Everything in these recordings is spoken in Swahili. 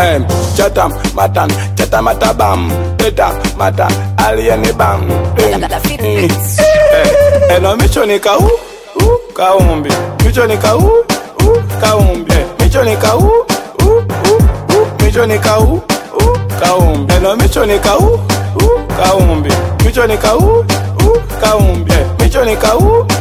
Chatam, matan, chatamata bam. Teta, mata, alieni bam. Eno michoni ka kaumbi. Michoni ka kaumbi. Michoni ka michoni ka kaumbi. Eno michoni ka kaumbi. Michoni ka kaumbi. Michoni ka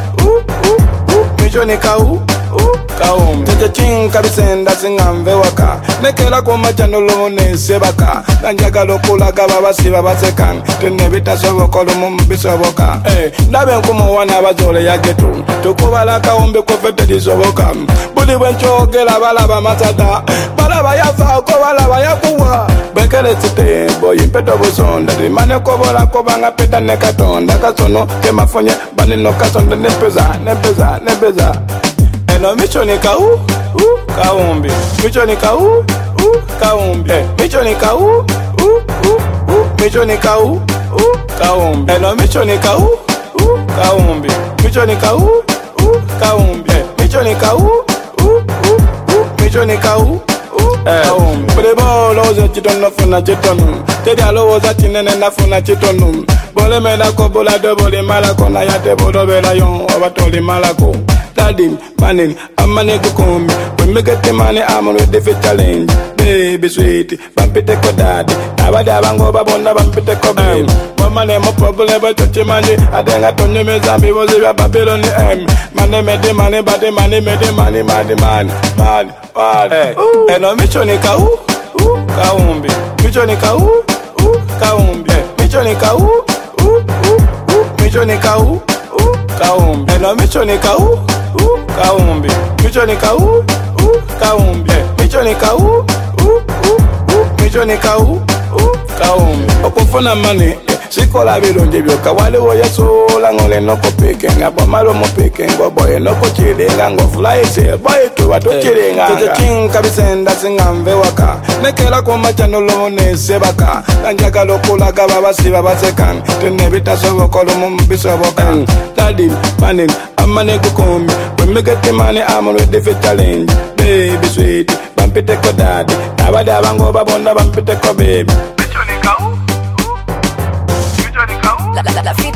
michoni ka kaum tete chinka bisenda singamve waka nekela ko machanolo ne sebaka nanjaga lokula gaba basiba basekan tene bitasobo kolomo bisoboka ndabe nkumo wana bazole ya getu tukubala kaumbe ko fete disoboka buli wenchogela balaba matada balaba yafa ko balaba yakuwa bekele tete boy impeto bosonda de mane ko bola ko banga peta ne katonda kasono ke mafonye banino kasonda nepeza Eno michoni ka kaumbi. Michoni ka kaumbi. Michoni ka michoni ka kaumbi. Eno michoni ka kaumbi. Michoni ka kaumbi. Michoni ka michoni ka kaumbi. Prebo lozo chitono funa chitono. Tedi alo oza tinene na funa chitono. Bole mela ko bola do bole malako na yate bodo bela yon obatoli malako. Daddy, manin, I'm a nigga come. When me get the money, I'm ready for challenge. Baby sweet, vampite ko daddy. Abada bango babonda vampite ko baby. Mama ne mo problem but touch money. Adenga tonye me zambi was a Babylon Money me the money, but the money me the money, man. Eno michoni ka kaumbi. Michoni ka kaumbi. Michoni ka michoni ka kaumbi. Eno michoni ka kaumbi. Michoni ka kaumbi. Michoni ka michoni ka kaumbi. Okufuna money sikola bilonje byoka wale woya sola ngole noko pekenga bomalo mo pekengo boy noko chirenga ngo fly se boy to wato chirenga tete chinka bisenda singamve waka nekela ko machanolo ne sebaka nanjaga lokula gaba basiba basekan tene bitasobo kolomo bisoboka daddy manin amane kukombi when me get the money I'm ready for challenge baby sweet vampite ko daddy abada bango babonda vampite ko baby La